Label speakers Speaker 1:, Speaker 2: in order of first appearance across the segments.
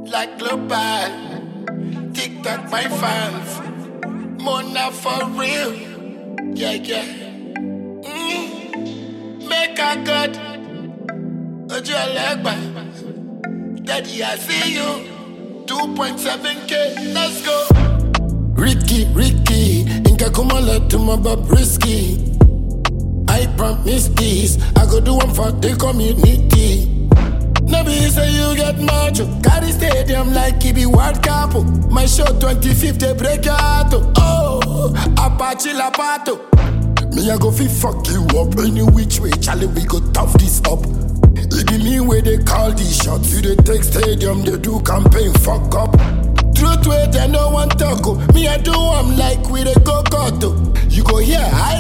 Speaker 1: like global. TikTok, my fans. Mona for real. Yeah. Make a good. Ojú Ẹlẹ́gbà. Daddy, I see you. 2.7K. Let's go. Ricky. Inka kumala to my risky. I promise this. I go do one for the community. No be say you get macho. Carry stadium like it be World Cup. My show 25th they break your heart. Oh, Apache Lapato. Me I go fi fuck you up any which way. Charlie we go tough this up. It be me where they call these shots. You they take stadium, they do campaign fuck up. Truth way they no one talk. Me I do I'm like with a go-go. You go here,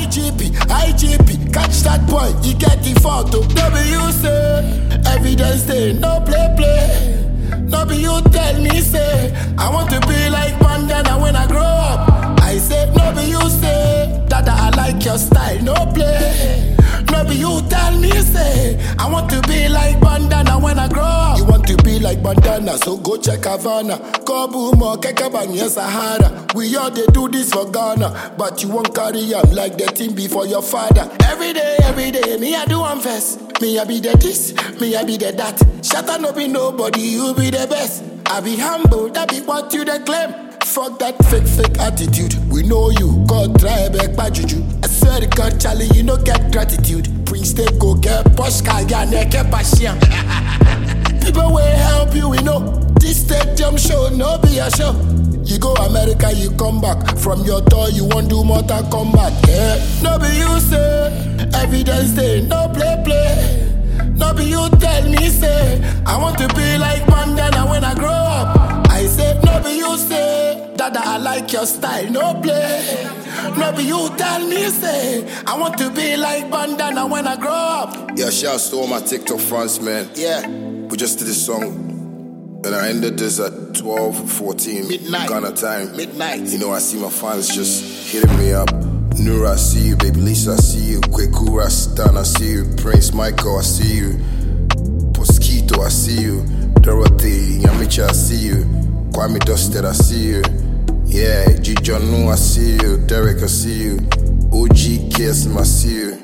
Speaker 1: IGP, catch that boy, he get the photo. No be you say, evidence day, no play. No be you tell me say, I want to be like Bandana when I grow up. I say, no be you say, Dada I like your style, no play. No be you tell me say, I want to be like Bandana when I grow up. You want to be like Bandana, so go check Havana. Kobumo, Kekabanya, Sahara. We all they do this for Ghana, but you won't carry up like the team before your father. Every day, me I do one first. Me I be the this, me I be the that. Shut up, no be nobody, you be the best. I be humble, that be what you they claim. Fuck that fake attitude. We know you, God try back by juju. I swear to God, Charlie, you no get gratitude. Prince they go get posh kaya neke passion. People will help you, we know. This stadium show, no be a show. You go America, you come back. From your door, you won't do Mortal Kombat. Yeah. No be you say, evidence day, no play. No be you tell me say, I want to be like Bandana when I grow up. I say, no be you say, Dada I like your style, no play. No be you tell me say, I want to be like Bandana when I grow up.
Speaker 2: Yeah, shouts to all my TikTok fans, man.
Speaker 1: Yeah.
Speaker 2: We just did this song. And I ended this at 12:14
Speaker 1: midnight.
Speaker 2: Ghana time.
Speaker 1: Midnight.
Speaker 2: You know, I see my fans just hitting me up. Nura, I see you. Baby Lisa, I see you. Kweku Rastan, I see you. Prince Michael, I see you. Mosquito, I see you. Dorothy, Yamicha, I see you. Kwame Dusted, I see you. Yeah, Jijonu, I see you. Derek, I see you. OG Kesm, I see you.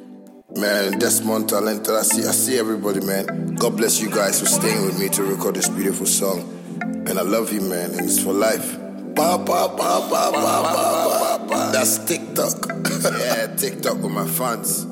Speaker 2: Man, Desmond Talented, I see everybody, man. God bless you guys for staying with me to record this beautiful song. And I love you, man, and it's for life. That's TikTok. Yeah, TikTok with my fans.